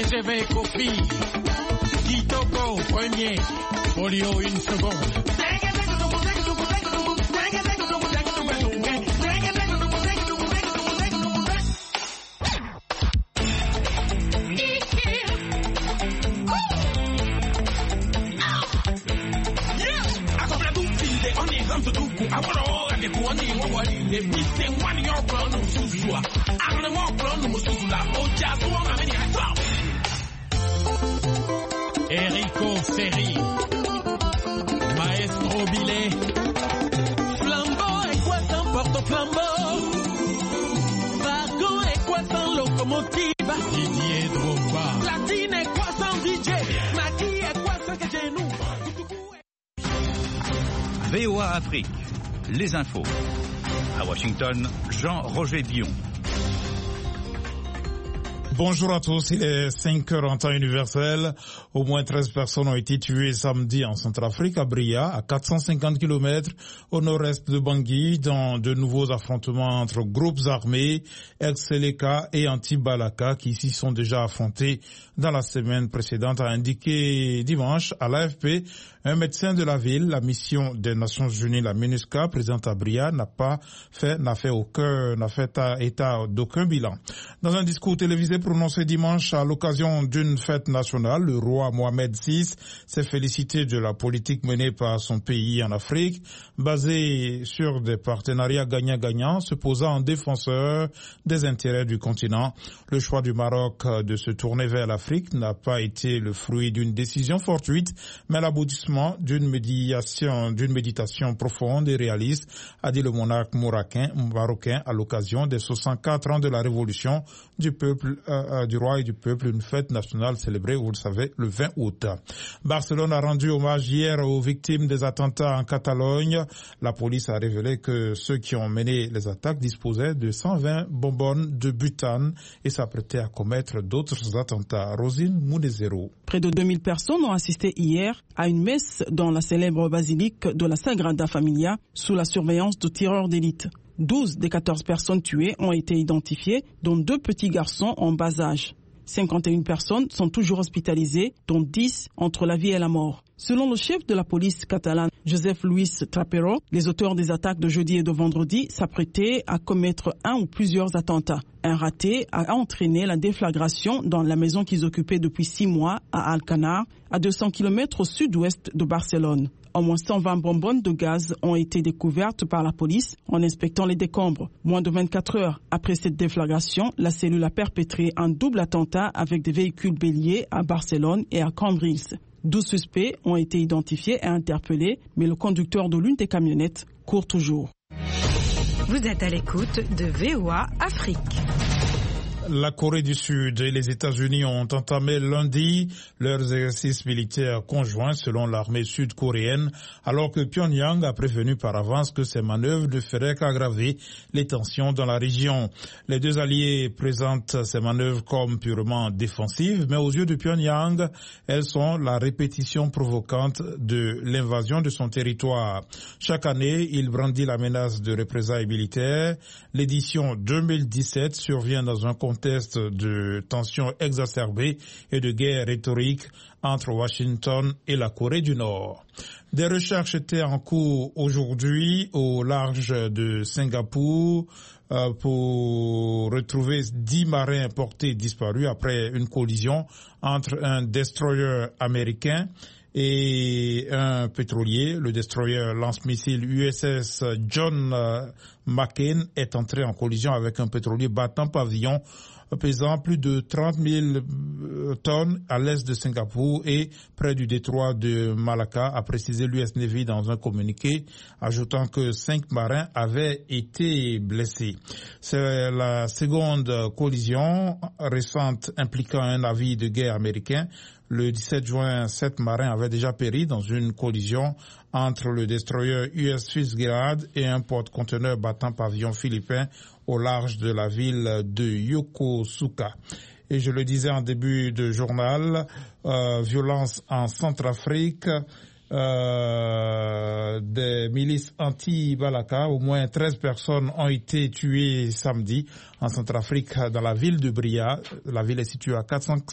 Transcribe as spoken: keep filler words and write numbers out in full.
T V Kofi, Kitoko premier, Polio une seconde. Enrico Ferri, Maestro Billet, Flambeau et quoi sans porte-flambeau, Wagon et quoi sans locomotive, Didier Drogba, Platine et quoi sans D J, Naki et quoi sans genou. V O A Afrique, les infos. À Washington, Jean-Roger Dion. Bonjour à tous, il est cinq heures en temps universel. Au moins treize personnes ont été tuées samedi en Centrafrique, à Bria, à quatre cent cinquante kilomètres au nord-est de Bangui, dans de nouveaux affrontements entre groupes armés, ex-Seleka et anti-Balaka, qui s'y sont déjà affrontés dans la semaine précédente, a indiqué dimanche à l'A F P un médecin de la ville. La mission des Nations Unies, la MINUSCA, présente à Bria, n'a pas fait, n'a fait aucun, n'a fait état d'aucun bilan. Dans un discours télévisé prononcé dimanche à l'occasion d'une fête nationale, le roi Mohamed six s'est félicité de la politique menée par son pays en Afrique, basée sur des partenariats gagnant-gagnant, se posant en défenseur des intérêts du continent. Le choix du Maroc de se tourner vers l'Afrique n'a pas été le fruit d'une décision fortuite, mais l'aboutissement d'une médiation, d'une méditation profonde et réaliste, a dit le monarque marocain à l'occasion des soixante-quatre ans de la révolution du peuple, euh, du roi et du peuple, une fête nationale célébrée, vous le savez, le vingt août. Barcelone a rendu hommage hier aux victimes des attentats en Catalogne. La police a révélé que ceux qui ont mené les attaques disposaient de cent vingt bonbonnes de butane et s'apprêtaient à commettre d'autres attentats. Rosine Moudezero. Près de deux mille personnes ont assisté hier à une messe dans la célèbre basilique de la Sagrada Familia sous la surveillance de tireurs d'élite. douze des quatorze personnes tuées ont été identifiées, dont deux petits garçons en bas âge. cinquante et une personnes sont toujours hospitalisées, dont dix entre la vie et la mort. Selon le chef de la police catalane, Josep Luis Trapero, les auteurs des attaques de jeudi et de vendredi s'apprêtaient à commettre un ou plusieurs attentats. Un raté a entraîné la déflagration dans la maison qu'ils occupaient depuis six mois à Alcanar, à deux cents kilomètres au sud-ouest de Barcelone. Au moins cent vingt bonbonnes de gaz ont été découvertes par la police en inspectant les décombres. Moins de vingt-quatre heures après cette déflagration, la cellule a perpétré un double attentat avec des véhicules béliers à Barcelone et à Cambrils. douze suspects ont été identifiés et interpellés, mais le conducteur de l'une des camionnettes court toujours. Vous êtes à l'écoute de V O A Afrique. La Corée du Sud et les États-Unis ont entamé lundi leurs exercices militaires conjoints selon l'armée sud-coréenne, alors que Pyongyang a prévenu par avance que ces manœuvres ne feraient qu'aggraver les tensions dans la région. Les deux alliés présentent ces manœuvres comme purement défensives, mais aux yeux de Pyongyang, elles sont la répétition provocante de l'invasion de son territoire. Chaque année, il brandit la menace de représailles militaires. L'édition deux mille dix-sept survient dans un contexte de tensions exacerbées et de guerre rhétorique entre Washington et la Corée du Nord. Des recherches étaient en cours aujourd'hui au large de Singapour euh, pour retrouver dix marins portés disparus après une collision entre un destroyer américain et un pétrolier. Le destroyer lance-missile U S S John McCain est entré en collision avec un pétrolier battant pavillon pesant plus de trente mille tonnes à l'est de Singapour et près du détroit de Malacca, a précisé l'U S Navy dans un communiqué, ajoutant que cinq marins avaient été blessés. C'est la seconde collision récente impliquant un navire de guerre américain. Le dix-sept juin, sept marins avaient déjà péri dans une collision entre le destroyer U S Fitzgerald et un porte-conteneur battant pavillon philippin au large de la ville de Yokosuka. Et je le disais en début de journal, euh, violence en Centrafrique, euh, des milices anti-Balaka, au moins treize personnes ont été tuées samedi en Centrafrique dans la ville de Bria. La ville est située à quatre cent